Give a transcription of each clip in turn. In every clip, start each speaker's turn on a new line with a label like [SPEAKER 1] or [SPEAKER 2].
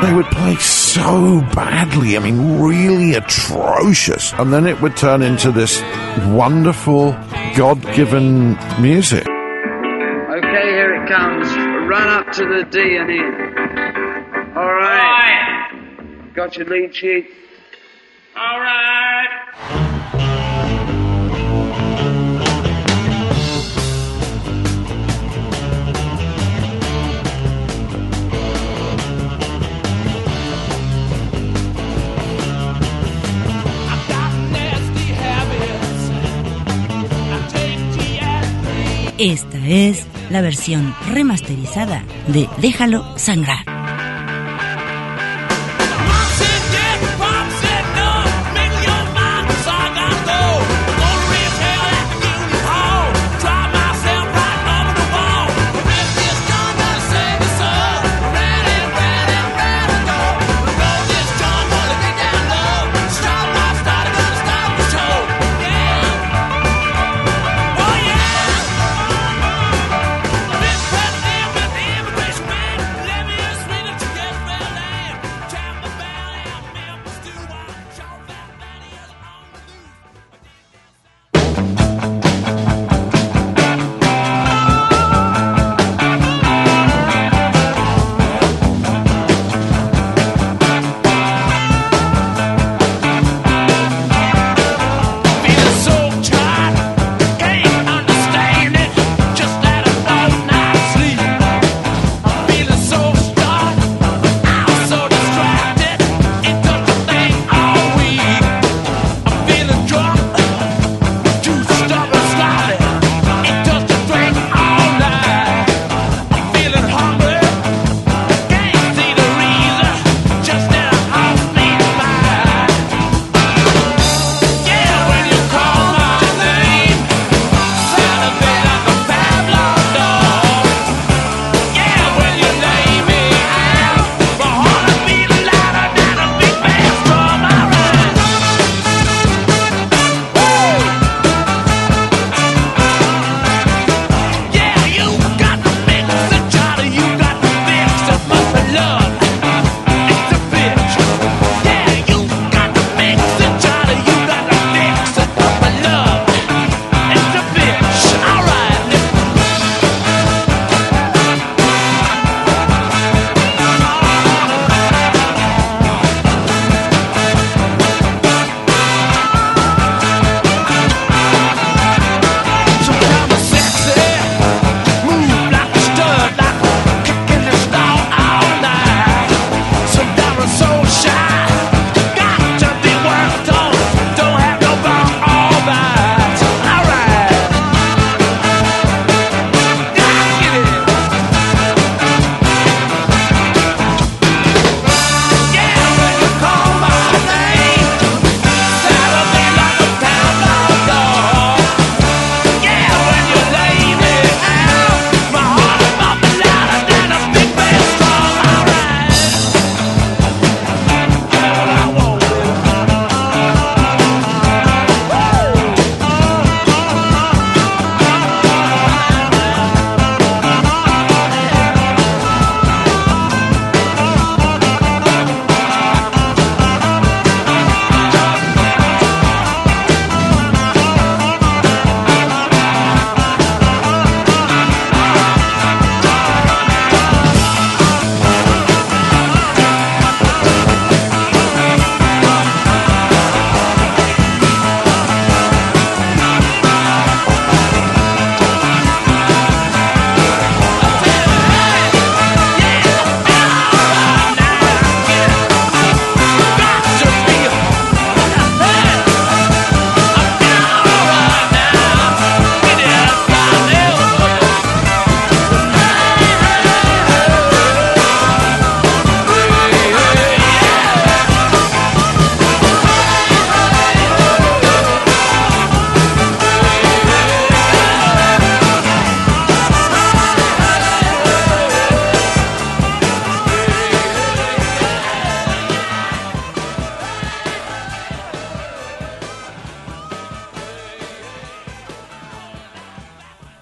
[SPEAKER 1] They would play so badly, I mean, really atrocious. And then it would turn into this wonderful, God-given music.
[SPEAKER 2] Okay, here it comes. Run up to the D and E. All right. Got your lead sheet? All right.
[SPEAKER 3] Esta es la versión remasterizada de Déjalo Sangrar.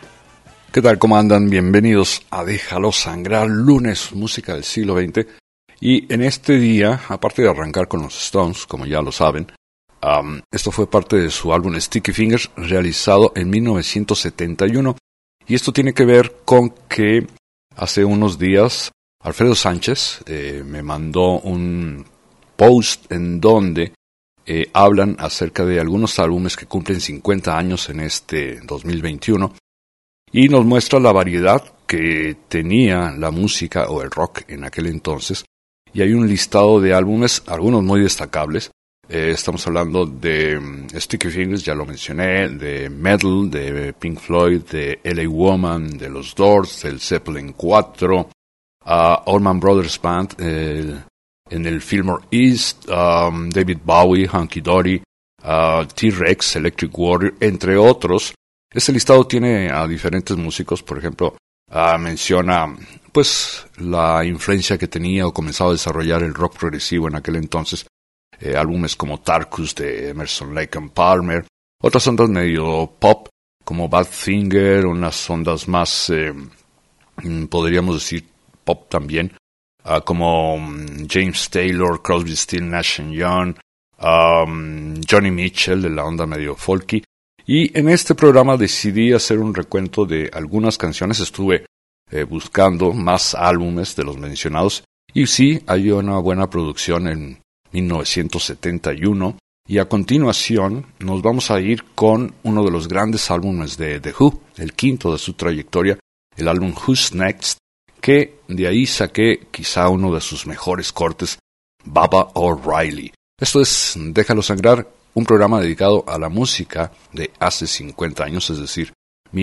[SPEAKER 4] ¿Qué tal? ¿Cómo andan? Bienvenidos a Déjalo Sangrar, lunes, música del siglo XX. Y en este día, aparte de arrancar con los Stones, como ya lo saben, esto fue parte de su álbum Sticky Fingers, realizado en 1971. Y esto tiene que ver con que hace unos días Alfredo Sánchez me mandó un post en donde hablan acerca de algunos álbumes que cumplen 50 años en este 2021 y nos muestra la variedad que tenía la música o el rock en aquel entonces. Y hay un listado de álbumes, algunos muy destacables. Estamos hablando de Sticky Fingers, ya lo mencioné, de Metal, de Pink Floyd, de LA Woman, de los Doors, del Zeppelin 4, Allman Brothers Band, en el Fillmore East, David Bowie, Hunky Dory, T-Rex, Electric Warrior, entre otros. Este listado tiene a diferentes músicos, por ejemplo, menciona pues la influencia que tenía o comenzaba a desarrollar el rock progresivo en aquel entonces, álbumes como Tarkus de Emerson, Lake and Palmer, otras ondas medio pop como Badfinger, unas ondas más, podríamos decir pop también, como James Taylor, Crosby, Stills, Nash & Young, Johnny Mitchell de la onda medio folky. Y en este programa decidí hacer un recuento de algunas canciones. Estuve buscando más álbumes de los mencionados y sí, hay una buena producción en 1971. Y a continuación nos vamos a ir con uno de los grandes álbumes de The Who, el quinto de su trayectoria, el álbum Who's Next, que de ahí saqué quizá uno de sus mejores cortes, Baba O'Riley. Esto es Déjalo Sangrar, un programa dedicado a la música de hace 50 años, es decir,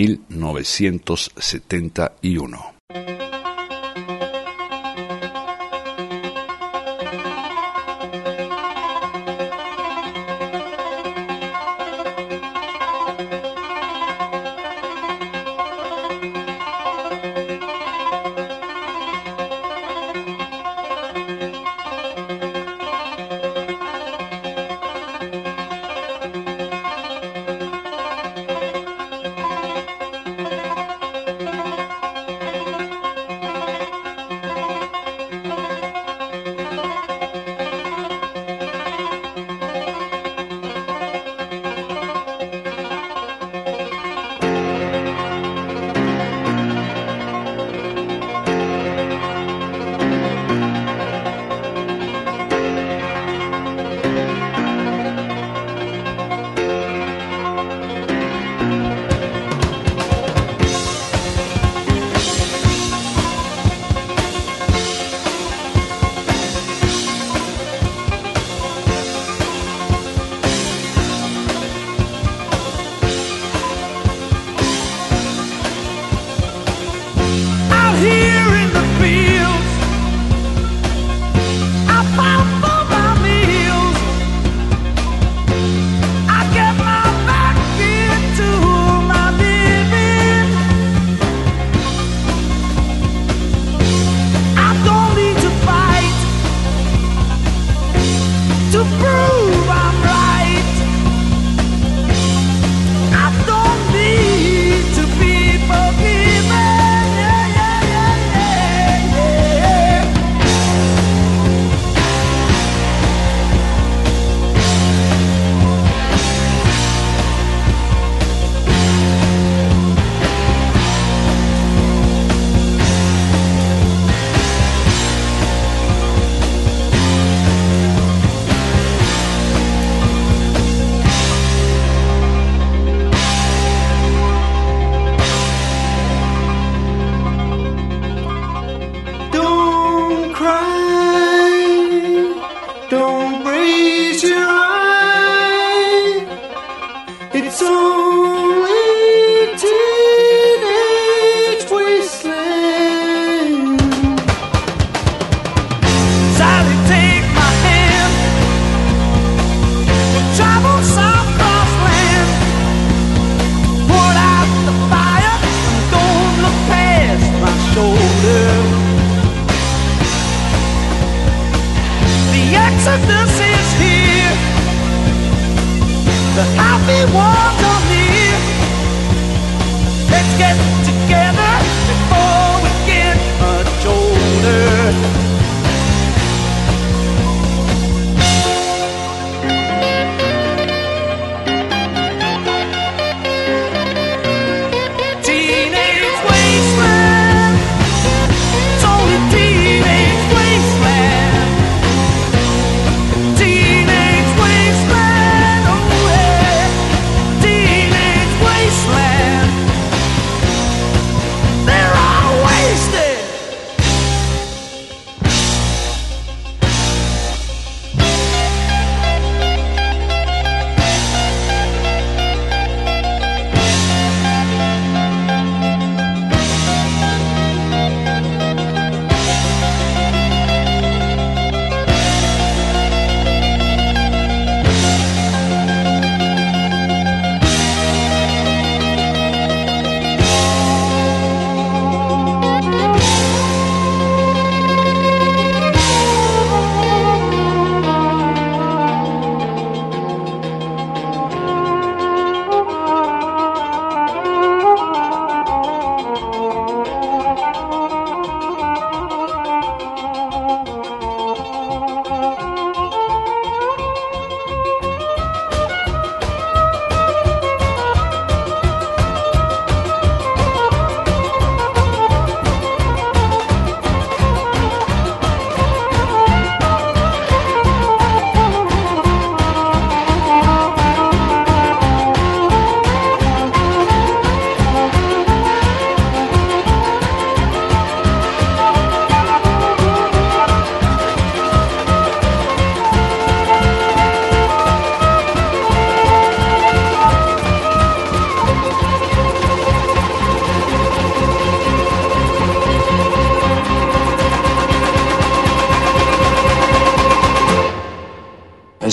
[SPEAKER 4] 1971.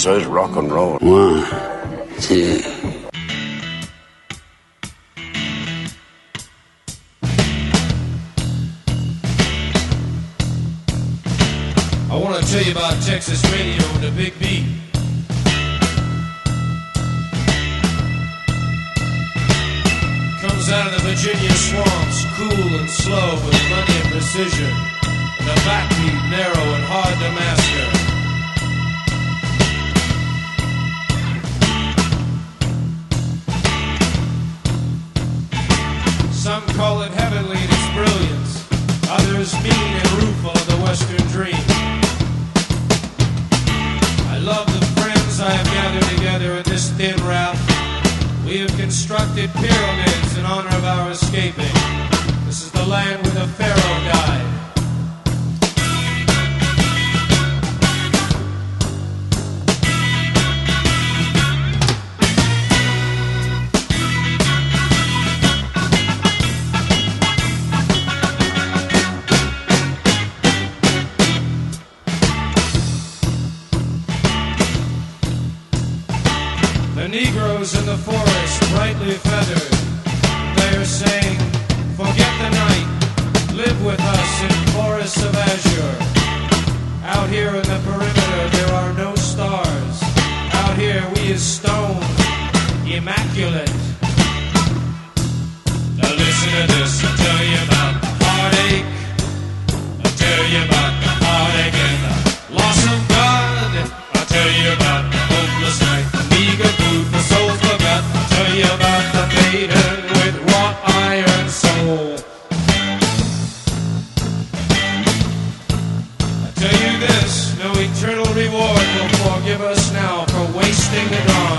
[SPEAKER 5] Eso es rock and roll.
[SPEAKER 6] 1, 2.
[SPEAKER 7] I want to tell you about Texas radio and the Big Beat. Comes out of the Virginia swamps, cool and slow with money and precision, and a backbeat narrow and hard to master. Some call it heavenly in its brilliance, others mean and rueful of the Western dream. I love the friends I have gathered together in this thin route. We have constructed pyramids in honor of our escaping. This is the land where the Pharaoh died. The Negroes in the forest, brightly feathered, they are saying, forget the night, live with us in forests of azure. Out here in the perimeter there are no stars. Out here we is stone, immaculate. Now listen to this, I'll tell you about the heartache. I'll tell you about the heartache and the loss of God. I'll tell you about the hopeless night, the meager food for souls forgot. I'll tell you about the maiden with wrought iron soul. I'll tell you this, no eternal reward will forgive us now for wasting the dawn.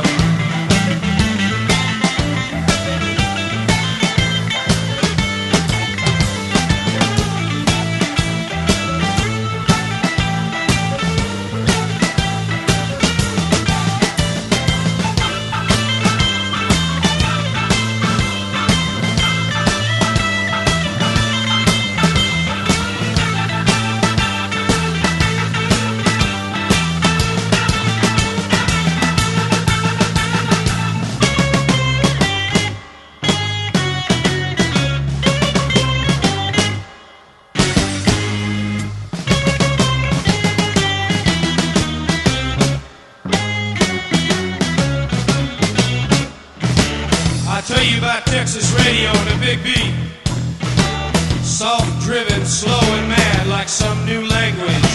[SPEAKER 7] Tell you about Texas radio and a big beat. Soft driven, slow and mad like some new language.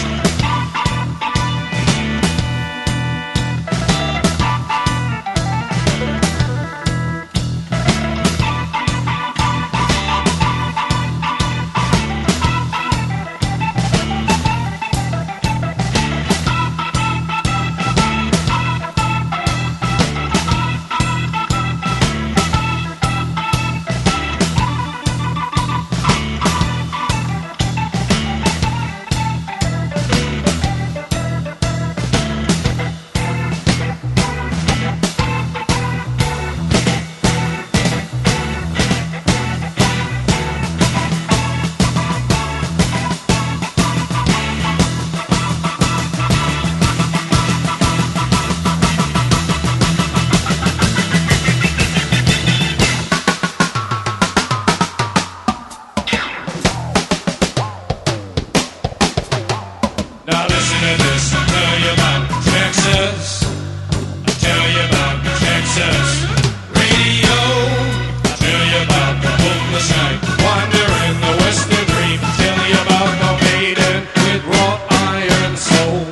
[SPEAKER 7] Now listen to this, I'll tell you about Texas. I'll tell you about Texas radio. I'll tell you about the hopeless night, wander in the western dream. I'll tell you about the maiden with wrought iron soul.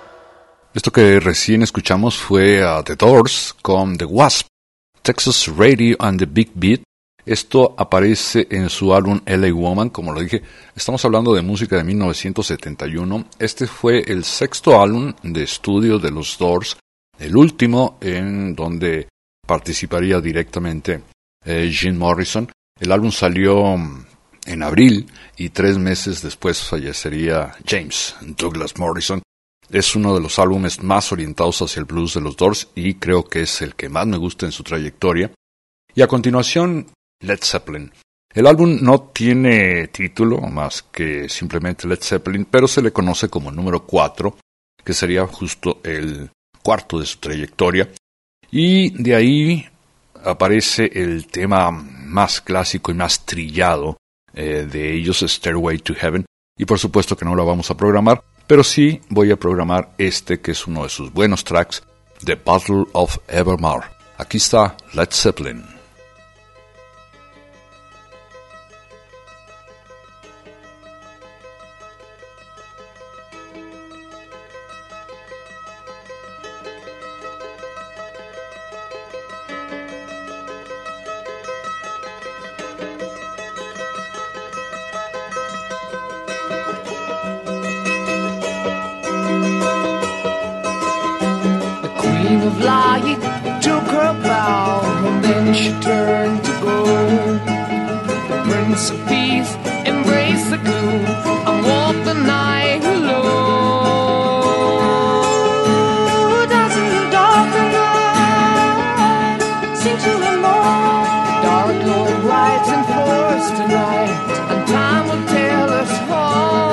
[SPEAKER 4] Esto que recién escuchamos fue a The Doors con The Wasp, Texas Radio and the Big Beat. Esto aparece en su álbum LA Woman, como lo dije. Estamos hablando de música de 1971. Este fue el sexto álbum de estudio de los Doors, el último en donde participaría directamente Jim Morrison. El álbum salió en abril y 3 meses después fallecería James Douglas Morrison. Es uno de los álbumes más orientados hacia el blues de los Doors y creo que es el que más me gusta en su trayectoria. Y a continuación, Led Zeppelin. El álbum no tiene título más que simplemente Led Zeppelin, pero se le conoce como número 4, que sería justo el cuarto de su trayectoria, y de ahí aparece el tema más clásico y más trillado de ellos, Stairway to Heaven, y por supuesto que no lo vamos a programar, pero sí voy a programar este que es uno de sus buenos tracks, The Battle of Evermore. Aquí está Led Zeppelin.
[SPEAKER 5] Of light took her bow, and then she turned to go. The Prince of Peace embraced the gloom and walked the night alone. Dancing in the dark and night, sing to him more. Dark Lord rides in force tonight, and time will tell us all.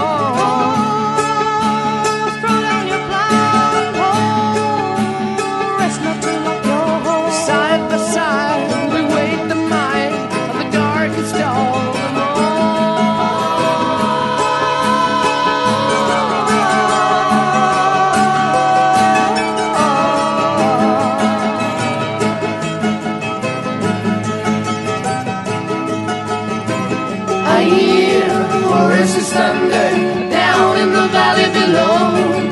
[SPEAKER 5] Thunder down in the valley below.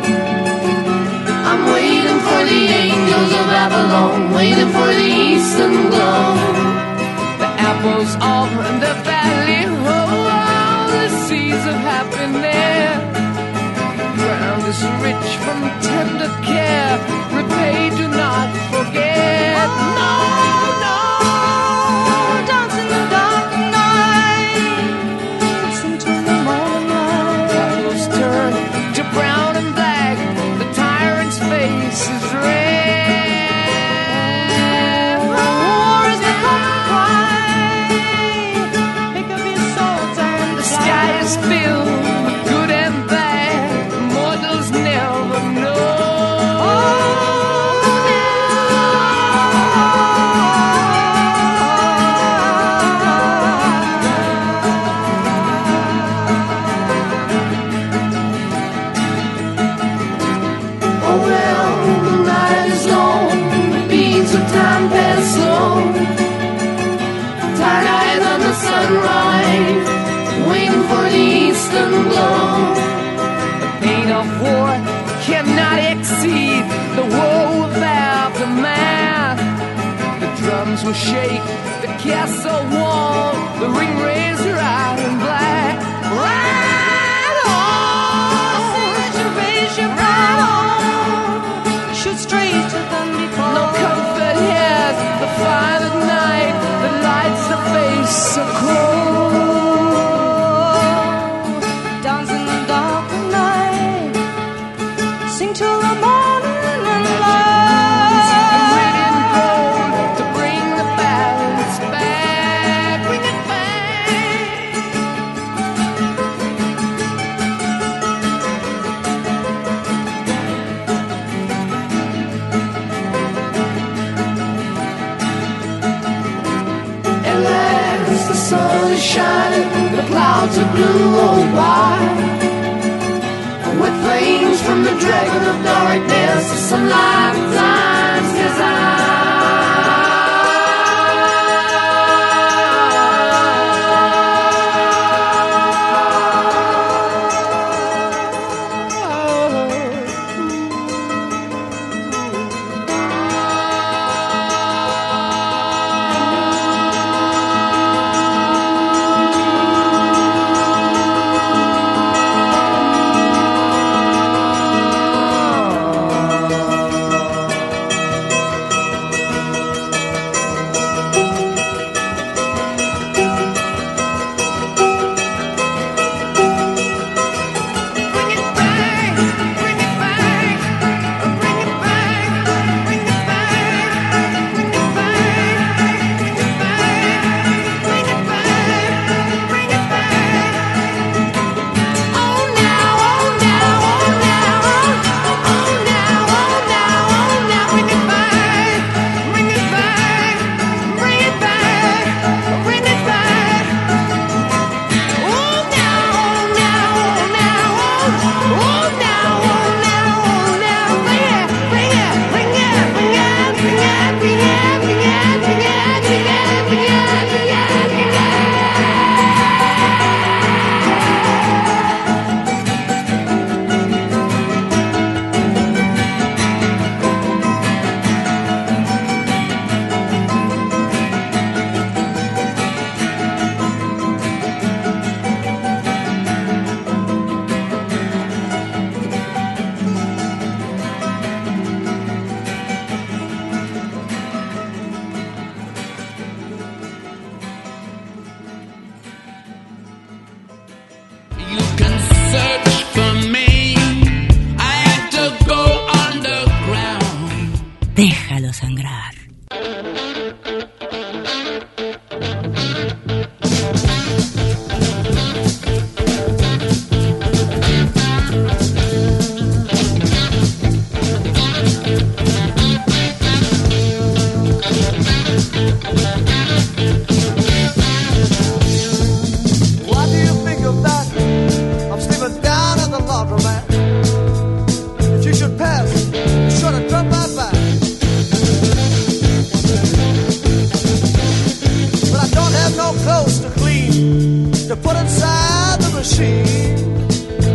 [SPEAKER 5] I'm waiting for the angels of Avalon, waiting for the eastern glow. The apples all in the valley, oh, the seeds of happiness. Ground is rich from tender care, repay, do not forget. No, no, dance in the dark night, listen to the morning light. Apples turn to brown and black, the tyrant's face is red. War is the common cry, pick up your swords and the sky is filled with good and bad, mortals never know. Tired-eyed on the sunrise, waiting for the eastern glow. The pain of war cannot exceed the woe of aftermath. The drums will shake the castle wall, the ring razor out in black. Ride on, raise your right on, shoot straight to them before. No comfort here, the fire at night, the lights the face so cold. Dance in the dark of night, sing till the morning and light. And red and gold to bring the balance back, bring it back. At last the sun is shining, the clouds of blue roll by. With flames from the dragon of darkness, some lifetimes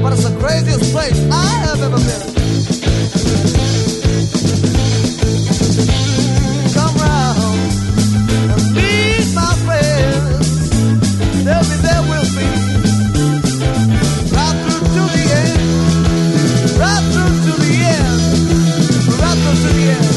[SPEAKER 8] but it's the craziest place I have ever been. Come round and meet my friends. They'll be there with me right through to the end, right through to the end, right through to the end.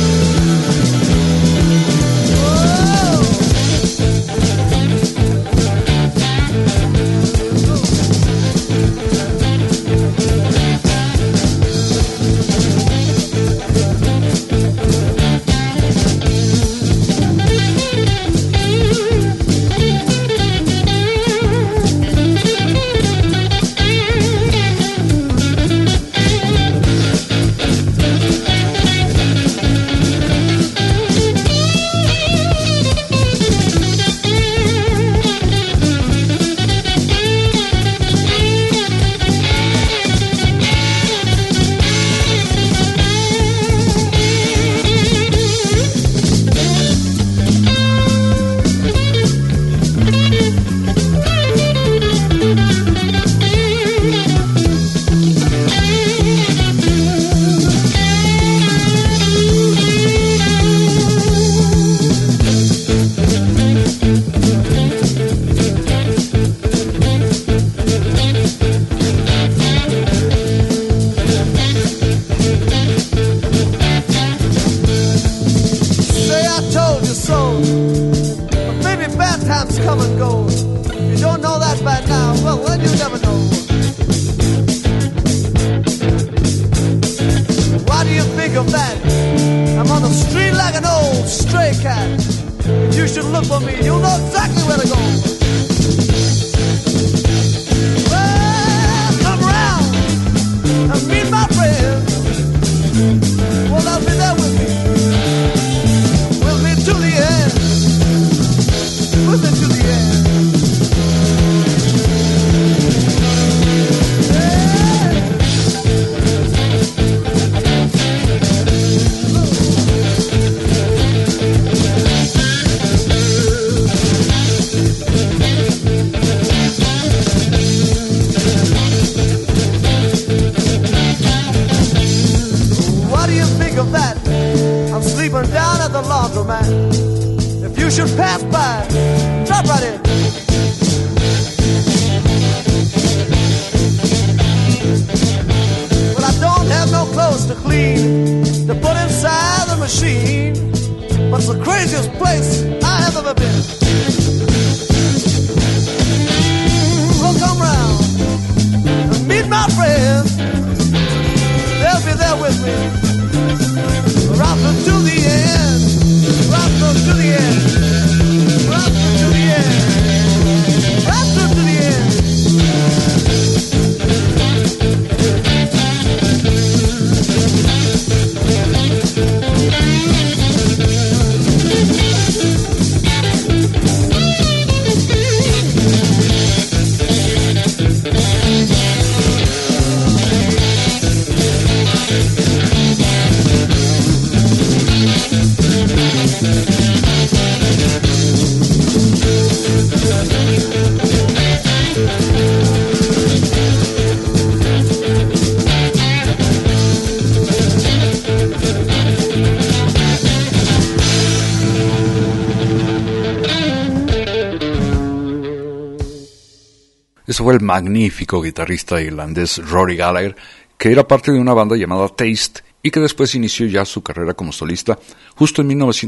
[SPEAKER 4] Ese fue el magnífico guitarrista irlandés Rory Gallagher, que era parte de una banda llamada Taste y que después inició ya su carrera como solista. Justo en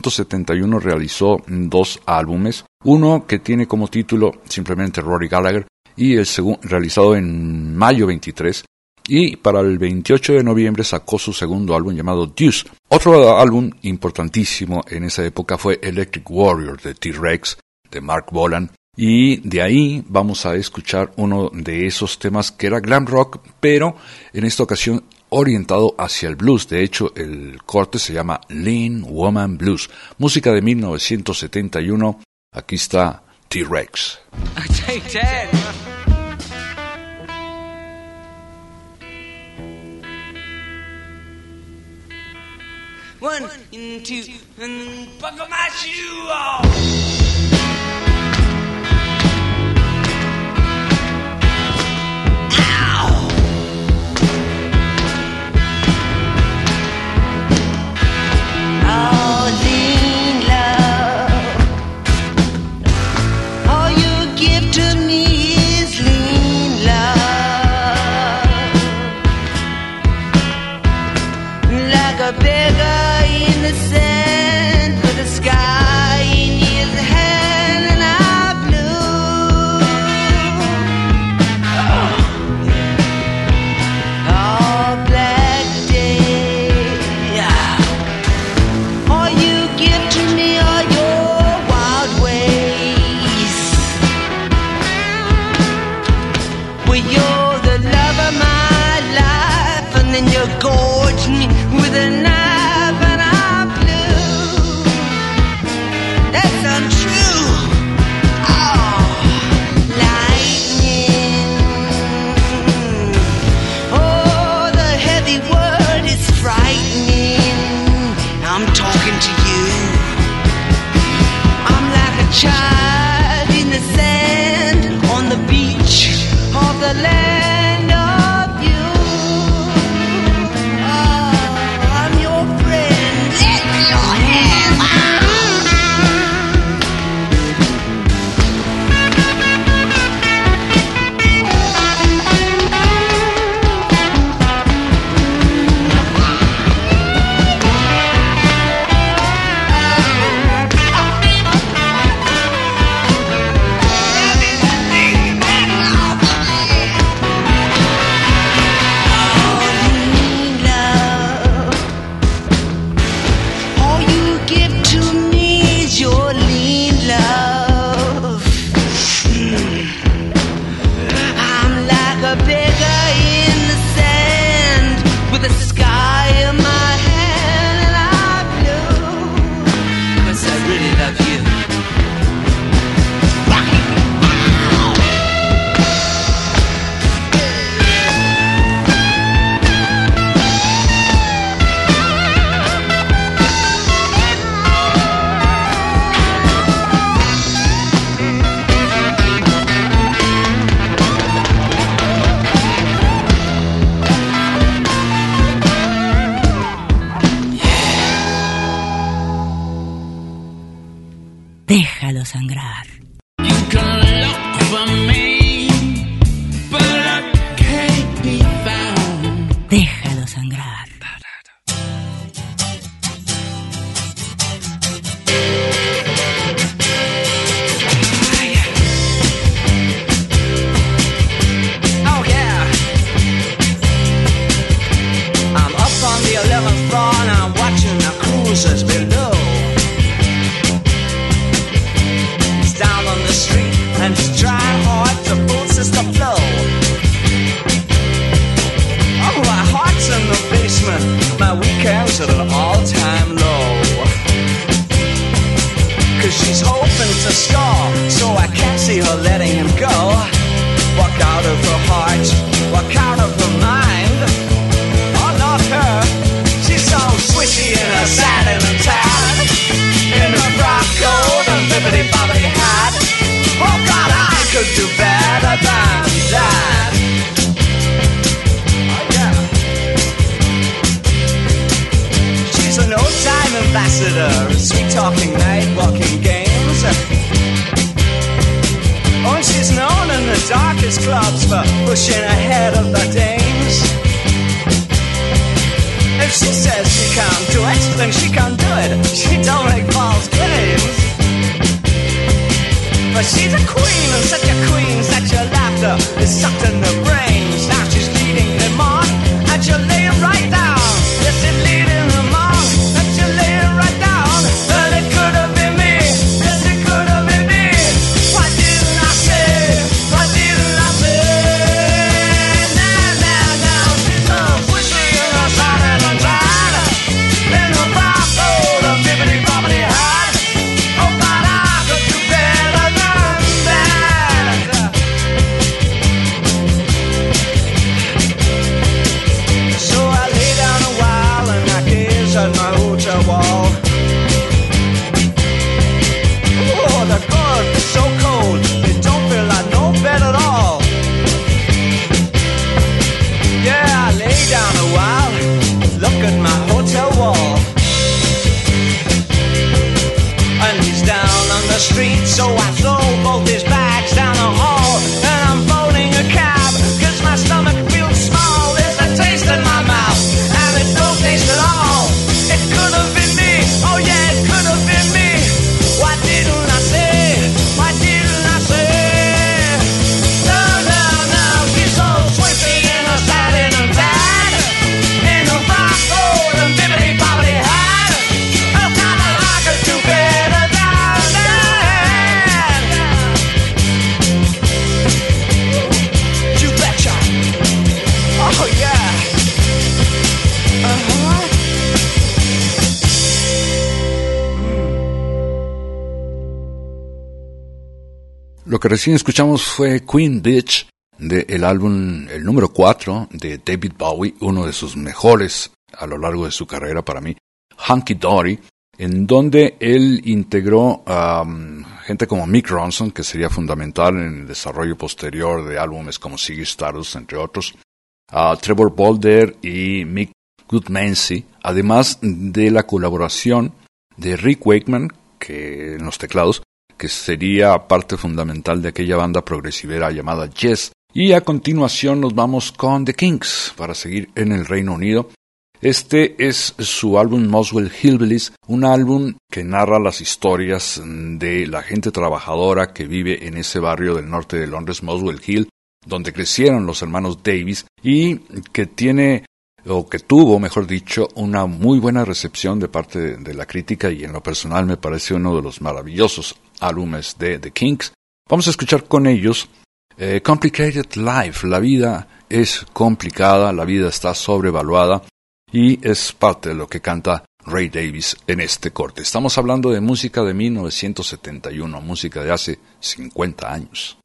[SPEAKER 4] 1971 realizó 2 álbumes, uno que tiene como título simplemente Rory Gallagher y el segundo realizado en mayo 23, y para el 28 de noviembre sacó su segundo álbum llamado Deuce. Otro álbum importantísimo en esa época fue Electric Warrior de T-Rex, de Mark Bolan. Y de ahí vamos a escuchar uno de esos temas que era glam rock, pero en esta ocasión orientado hacia el blues. De hecho, el corte se llama Lean Woman Blues, música de 1971. Aquí está T-Rex.
[SPEAKER 9] Take that. 1 and 2 and buckle my shoe off. Ow! then you gorged me with a knife and I blew. That's untrue. Oh, lightning. Oh, the heavy word is frightening. I'm talking to you. I'm like a child in the sand on the beach of the land of you. Oh, I'm your friend. Let your hand out. All you give to me is your lean love. I'm like a beggar in the sand with a sky in my hand and I blue. 'Cause I really love you.
[SPEAKER 3] Déjalo sangrar.
[SPEAKER 5] You can look for me, but I can't be found.
[SPEAKER 3] Déjalo sangrar.
[SPEAKER 9] Oh yeah. I'm up on the 11th floor and I'm watching the cruisers below. He's down on the street and he's trying hard to boost the flow. Oh, my heart's in the basement. My weekend's at an all-time low. 'Cause she's hoping to score, so I can't see her letting him go. Walk out of her heart, walk out of her mind. Oh, not her. She's so swishy in her satin and tan, in her frock coat and bibbity bobbity hat. Oh God, I could do better than that. Oh yeah. She's an old-time ambassador, sweet talking night walking games. Oh, and she's known in the darkest clubs for pushing ahead of the dames. If she says she can't do it, then she can't do it. She don't make false claims. But she's a queen, and such a queen, such a laughter is sucked in the brains. Now she's leading them on, and she'll lay him right down. Yes, she's leading them on, and she'll lay him right down. And it could
[SPEAKER 4] Lo que recién escuchamos fue Queen Bitch, del álbum, el número 4 de David Bowie, uno de sus mejores a lo largo de su carrera para mí, Hunky Dory, en donde él integró a gente como Mick Ronson, que sería fundamental en el desarrollo posterior de álbumes como Ziggy Stardust, entre otros, a Trevor Bolder y Mick Goodmansey, además de la colaboración de Rick Wakeman, que en los teclados, que sería parte fundamental de aquella banda progresivera llamada Yes. Y a continuación nos vamos con The Kinks para seguir en el Reino Unido. Este es su álbum Muswell Hillbillies, un álbum que narra las historias de la gente trabajadora que vive en ese barrio del norte de Londres, Muswell Hill, donde crecieron los hermanos Davis y que tiene, o que tuvo, mejor dicho, una muy buena recepción de parte de la crítica y en lo personal me parece uno de los maravillosos álbumes de The Kinks. Vamos a escuchar con ellos Complicated Life. La vida es complicada, la vida está sobrevaluada y es parte de lo que canta Ray Davies en este corte. Estamos hablando de música de 1971, música de hace 50 años.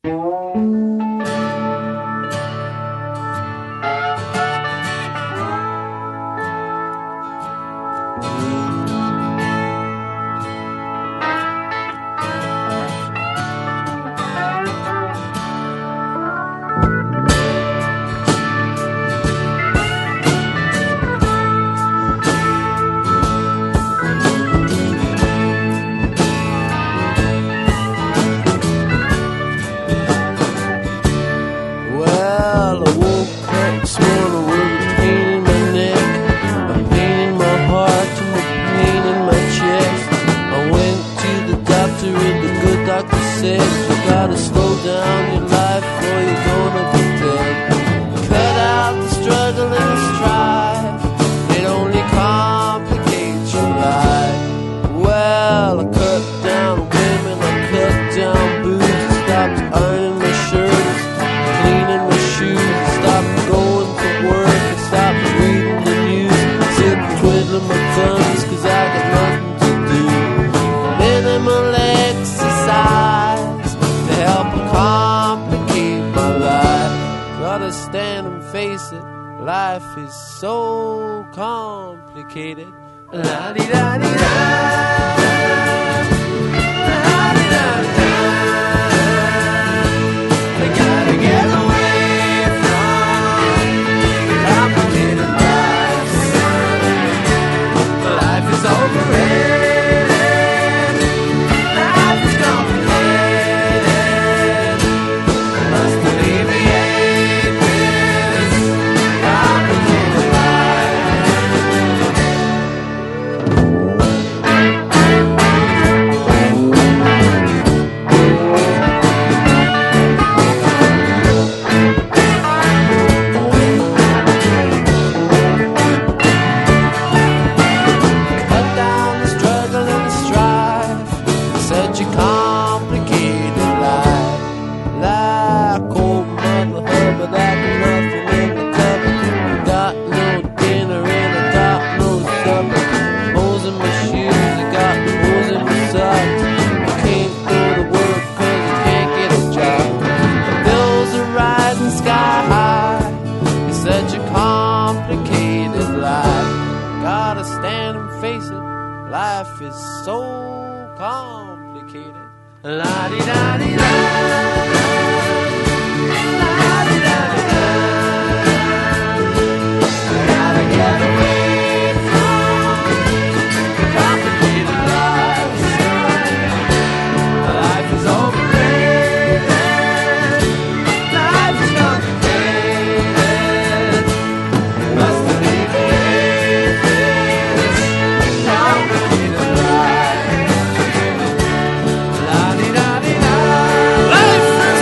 [SPEAKER 8] Life is so complicated. La-di-da-di-da. Life is so complicated. La-di-da-di-da.
[SPEAKER 5] Life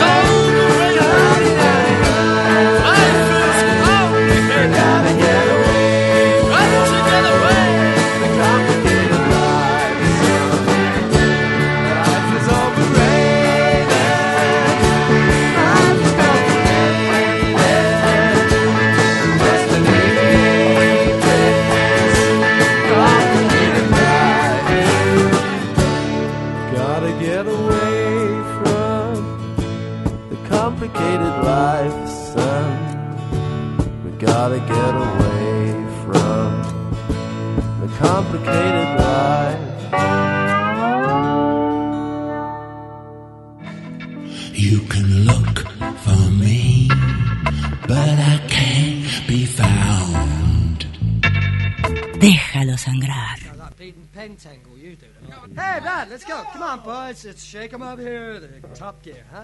[SPEAKER 8] gotta get away from the complicated life.
[SPEAKER 10] You can look for me, but I can't be found.
[SPEAKER 3] Déjalo sangrar.
[SPEAKER 11] Hey, Brad, let's go. Come on, boys. Let's shake 'em up here. The top gear, huh?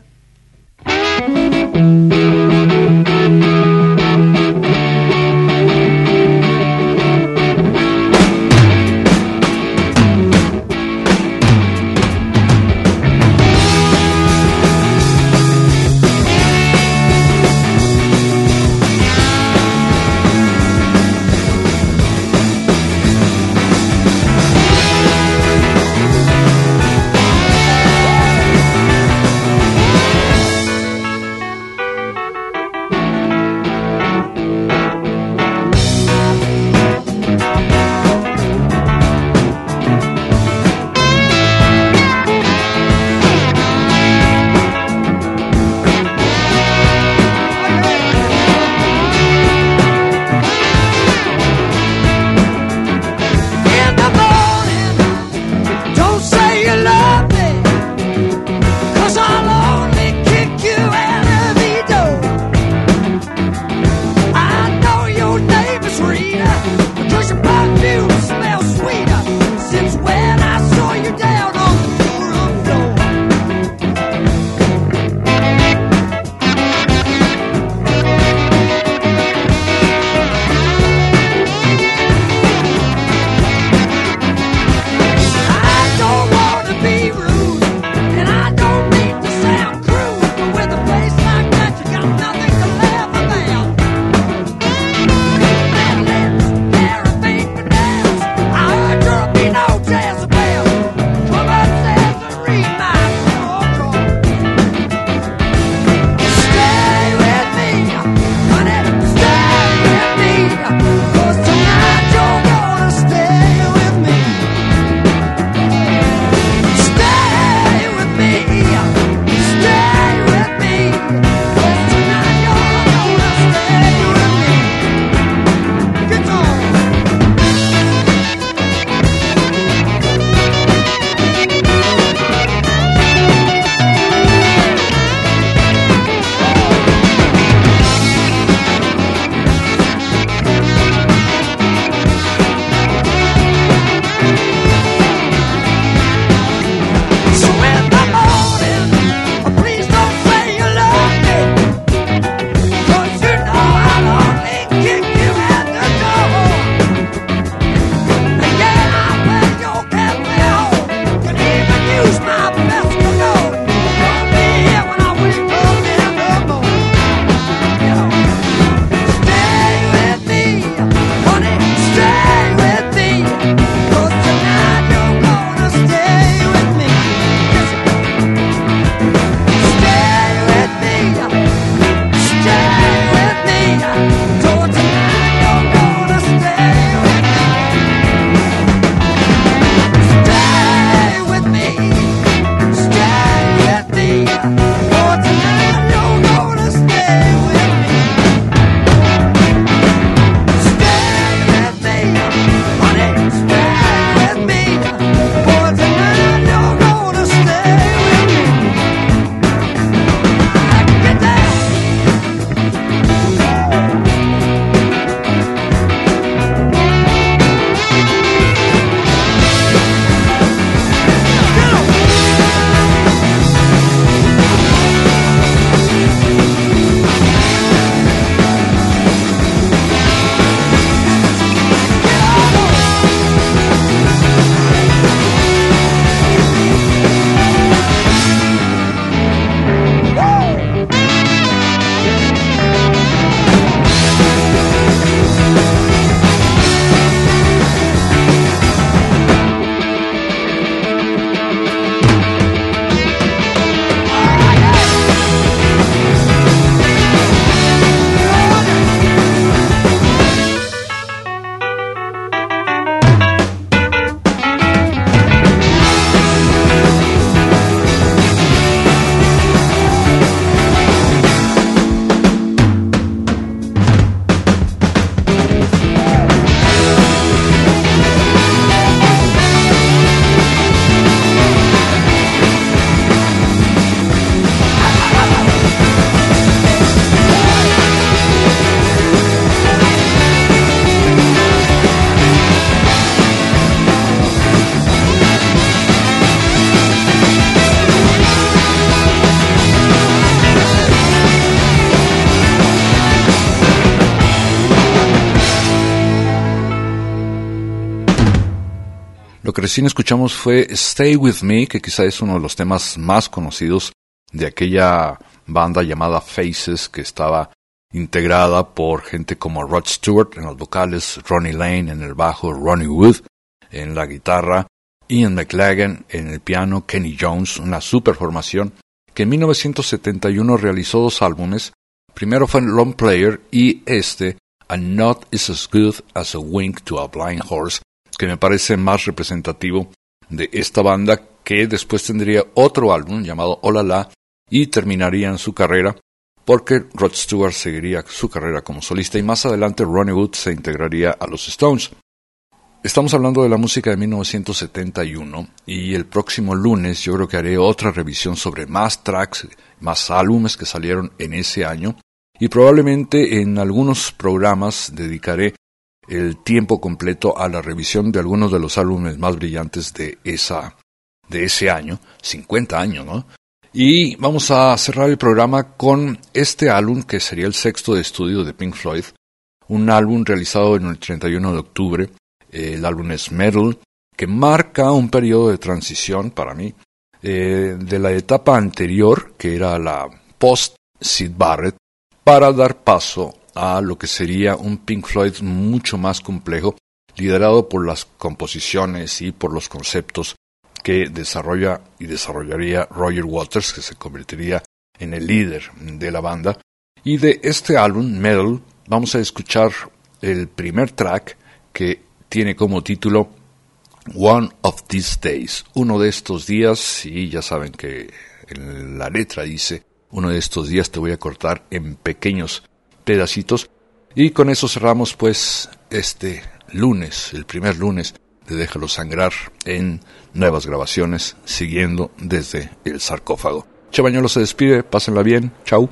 [SPEAKER 4] Lo que recién escuchamos fue Stay With Me, que quizá es uno de los temas más conocidos de aquella banda llamada Faces, que estaba integrada por gente como Rod Stewart en los vocales, Ronnie Lane en el bajo, Ronnie Wood en la guitarra, Ian McLagan en el piano, Kenny Jones, una super formación que en 1971 realizó 2 álbumes. Primero fue Long Player y A Knot is as Good as a Wink to a Blind Horse, que me parece más representativo de esta banda, que después tendría otro álbum llamado Oh La La y terminarían su carrera, porque Rod Stewart seguiría su carrera como solista y más adelante Ronnie Wood se integraría a los Stones. Estamos hablando de la música de 1971 y el próximo lunes yo creo que haré otra revisión sobre más tracks, más álbumes que salieron en ese año, y probablemente en algunos programas dedicaré el tiempo completo a la revisión de algunos de los álbumes más brillantes de ese año, 50 años, ¿no? Y vamos a cerrar el programa con este álbum que sería el 6º de estudio de Pink Floyd, un álbum realizado en el 31 de octubre. El álbum es Metal, que marca un periodo de transición para mí de la etapa anterior, que era la post-Syd Barrett, para dar paso a lo que sería un Pink Floyd mucho más complejo, liderado por las composiciones y por los conceptos que desarrolla y desarrollaría Roger Waters, que se convertiría en el líder de la banda. Y de este álbum, Metal, vamos a escuchar el primer track, que tiene como título One of These Days, uno de estos días, y ya saben que en la letra dice, uno de estos días te voy a cortar en pequeños pedacitos. Y con eso cerramos pues este lunes, el primer lunes de Déjalo Sangrar en nuevas grabaciones, siguiendo desde el sarcófago. Che Bañuelo se despide, pásenla bien, chau.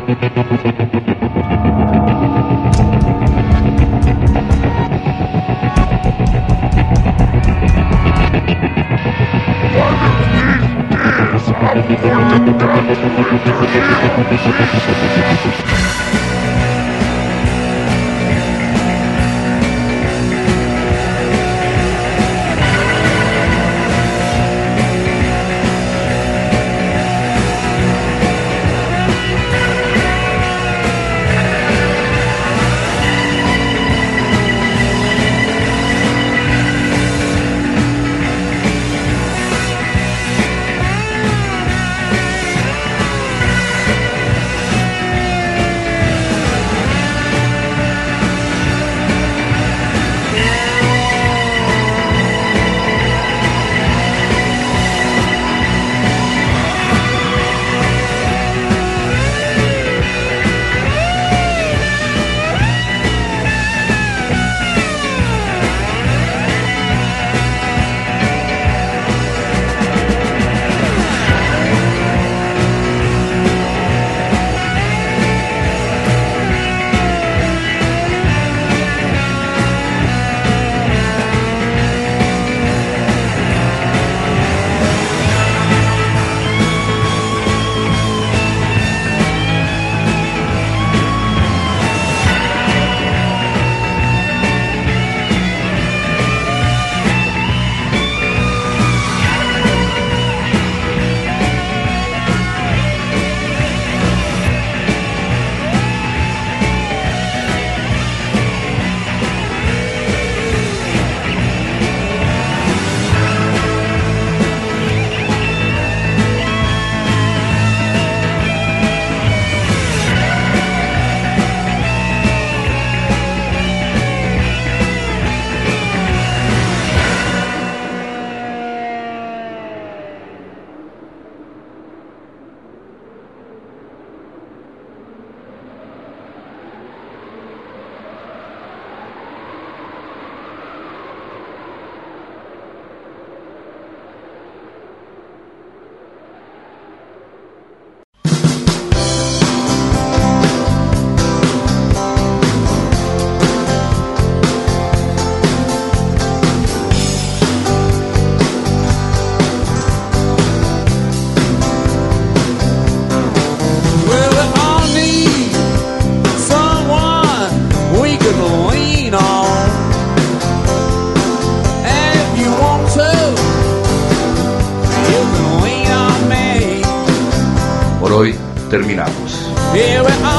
[SPEAKER 4] Terminamos.
[SPEAKER 9] Here we